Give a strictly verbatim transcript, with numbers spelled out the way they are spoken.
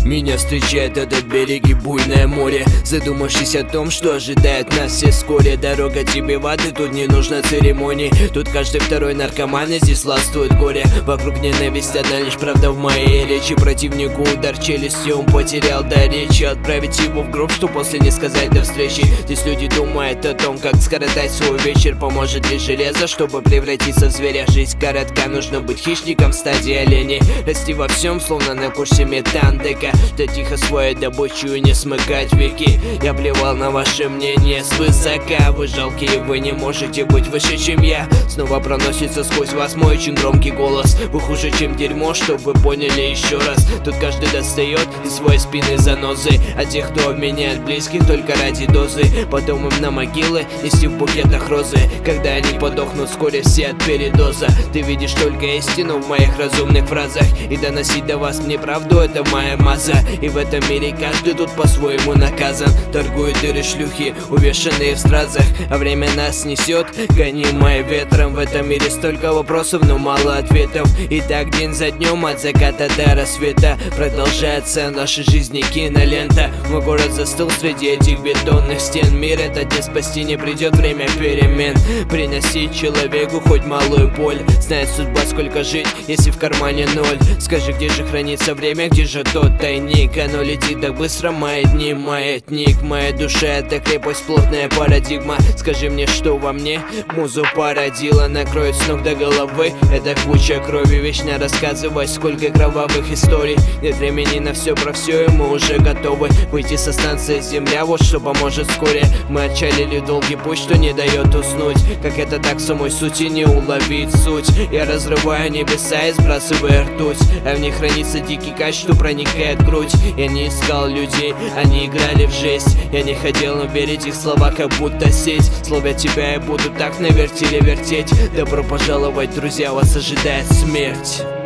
Меня встречает этот берег и буйное море. Задумавшись о том, что ожидает нас все вскоре. Дорога тебе в ад, и тут не нужно церемоний. Тут каждый второй наркоман, и здесь властвует горе. Вокруг ненависть, одна лишь правда в моей речи. Противнику удар челюстью, он потерял до речи. Отправить его в гроб, что после не сказать до встречи. Здесь люди думают о том, как скоротать свой вечер. Поможет лишь железо, чтобы превратиться в зверя. Жизнь коротка, нужно быть хищником в стадии оленей. Расти во всем, словно на курсе метандека. Да тихо свою добычу и не смыкать веки. Я плевал на ваше мнение свысока. Вы жалкие, вы не можете быть выше, чем я. Снова проносится сквозь вас мой очень громкий голос. Вы хуже, чем дерьмо, чтоб вы поняли еще раз. Тут каждый достает из своей спины занозы. А тех, кто обменяет близких только ради дозы, потом им на могилы нести в букетах розы. Когда они подохнут вскоре все от передоза. Ты видишь только истину в моих разумных фразах, и доносить до вас мне правду — это моя маза. И в этом мире каждый тут по-своему наказан. Торгуют дыры шлюхи, увешанные в стразах, а время нас несет, гонимое ветром. В этом мире столько вопросов, но мало ответов. И так день за днем, от заката до рассвета, продолжается наша жизнь и кинолента. Мой город застыл среди этих бетонных стен. Мир этот не спасти, не придет время перемен. Приносить человеку хоть малую боль. Знает судьба, сколько жить, если в кармане ноль. Скажи, где же хранится время, где же тот тайник? Оно летит так быстро, мои дни, маятник. Моя душа — это крепость, плотная парадигма. Скажи мне, что во мне музу породила. Накроет с ног до головы эта куча крови. Вечно рассказывать, сколько кровавых историй. Нет времени на все про все, и мы уже готовы выйти со станции Земля, вот что поможет вскоре. Мы отчалили долгий путь, что не дает уснуть. Как это так в самой сути не уловить суть? Я разрываю небеса и сбрасываю ртуть, а в них хранится дикий кайф, что проникает в грудь. Я не искал людей, они играли в жесть. Я не хотел верить их слова, как будто сеть. Словя тебя, я буду так на вертеле вертеть. Добро пожаловать, друзья, вас ожидает смерть.